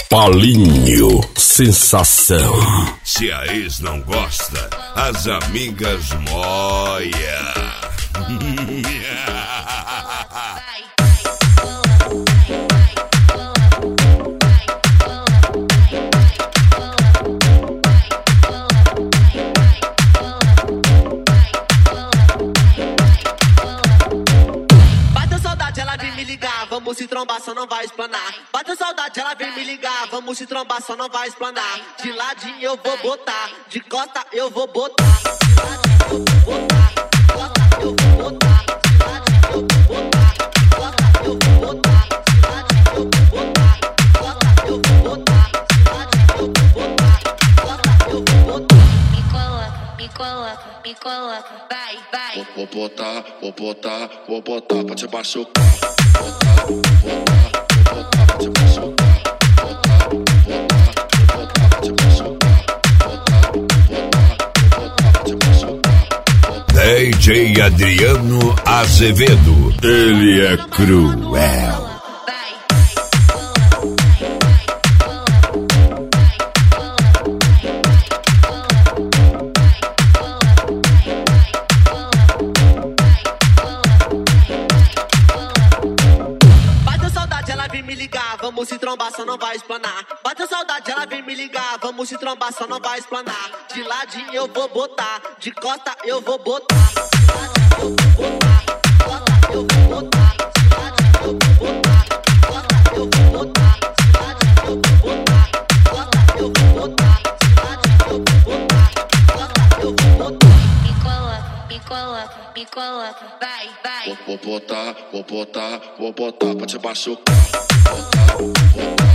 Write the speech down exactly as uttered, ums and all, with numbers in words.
Paulinho, sensação. Se a ex não gosta, as amigas moia. Vamos se trombar, só não vai explanar. Bateu saudade, ela vem me ligar. Vamos se trombar, só não vai explanar. De ladinho eu vou botar, de costa eu vou botar. De ladinho eu vou botar, de costa eu vou botar. De ladinho eu vou botar, de costa eu vou botar. De ladinho eu vou botar, de costa eu vou botar. De ladinho eu vou botar, de costa eu vou botar. Me coloca, me coloca, me coloca. Vai, vai. Vou botar, vou botar, vou botar pra te machucar. D J Adriano Azevedo, ele é cruel. Vamos se trombar, só não vai explanar. Bateu saudade, ela vem me ligar. Vamos se trombar, só não vai explanar. De ladinho eu vou botar, de costa eu vou botar. De ladinho eu vou botar, de costa eu vou botar. De ladinho eu vou botar, de costa eu vou botar. De ladinho eu vou botar, de costa eu vou botar. De ladinho eu vou botar, de costa eu vou botar. Me coloca, me coloca, me coloca. Vai, vai. Vou botar, vou botar, vou botar pra te machucar. Botar, botar.